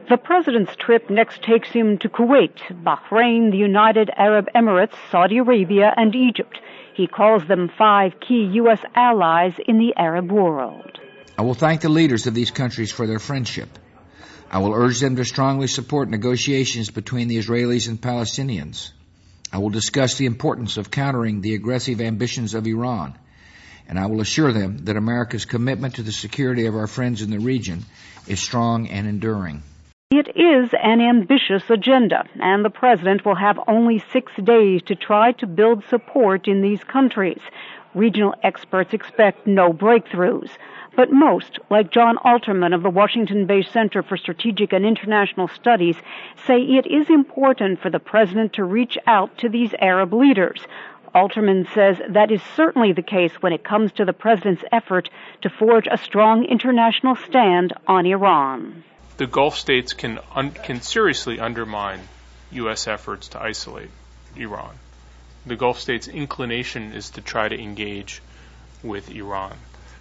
The president's trip next takes him to Kuwait, Bahrain, the United Arab Emirates, Saudi Arabia, and Egypt. He calls them 5 key U.S. allies in the Arab world. I will thank the leaders of these countries for their friendship. I will urge them to strongly support negotiations between the Israelis and Palestinians. I will discuss the importance of countering the aggressive ambitions of Iran, and I will assure them that America's commitment to the security of our friends in the region is strong and enduring. It is an ambitious agenda, and the president will have only 6 days to try to build support in these countries. Regional experts expect no breakthroughs, but most, like John Alterman of the Washington-based Center for Strategic and International Studies, say it is important for the president to reach out to these Arab leaders. Alterman says that is certainly the case when it comes to the president's effort to forge a strong international stand on Iran. The Gulf states can seriously undermine U.S. efforts to isolate Iran. The Gulf states' inclination is to try to engage with Iran.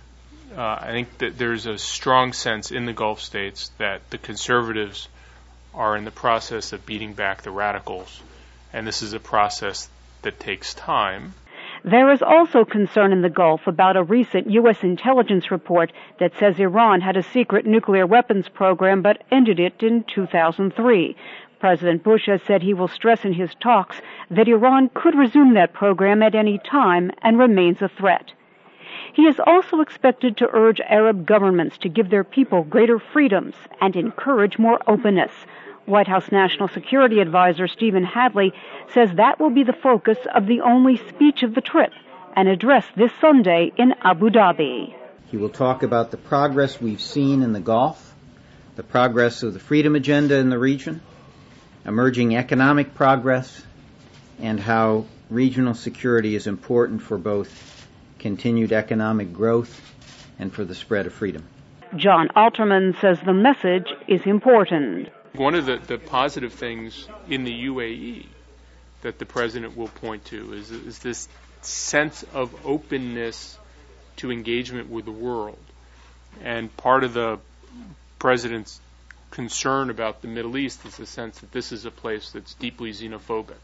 I think that there's a strong sense in the Gulf states that the conservatives are in the process of beating back the radicals, and this is a process that takes time. There is also concern in the Gulf about a recent U.S. intelligence report that says Iran had a secret nuclear weapons program but ended it in 2003. President Bush has said he will stress in his talks that Iran could resume that program at any time and remains a threat. He is also expected to urge Arab governments to give their people greater freedoms and encourage more openness. White House National Security Advisor Stephen Hadley says that will be the focus of the only speech of the trip, an address this Sunday in Abu Dhabi. He will talk about the progress we've seen in the Gulf, the progress of the freedom agenda in the region, emerging economic progress, and how regional security is important for both continued economic growth and for the spread of freedom. John Alterman says the message is important. One of the positive things in the UAE that the president will point to is this sense of openness to engagement with the world. And part of the president's concern about the Middle East is the sense that this is a place that's deeply xenophobic.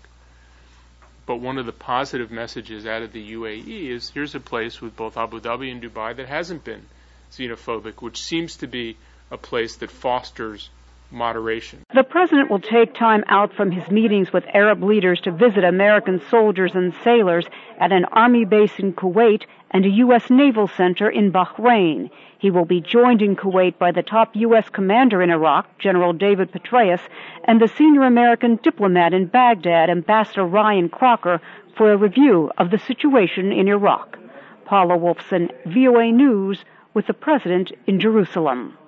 But one of the positive messages out of the UAE is here's a place with both Abu Dhabi and Dubai that hasn't been xenophobic, which seems to be a place that fosters moderation. The president will take time out from his meetings with Arab leaders to visit American soldiers and sailors at an Army base in Kuwait and a U.S. Naval Center in Bahrain. He will be joined in Kuwait by the top U.S. commander in Iraq, General David Petraeus, and the senior American diplomat in Baghdad, Ambassador Ryan Crocker, for a review of the situation in Iraq. Paula Wolfson, VOA News, with the president in Jerusalem.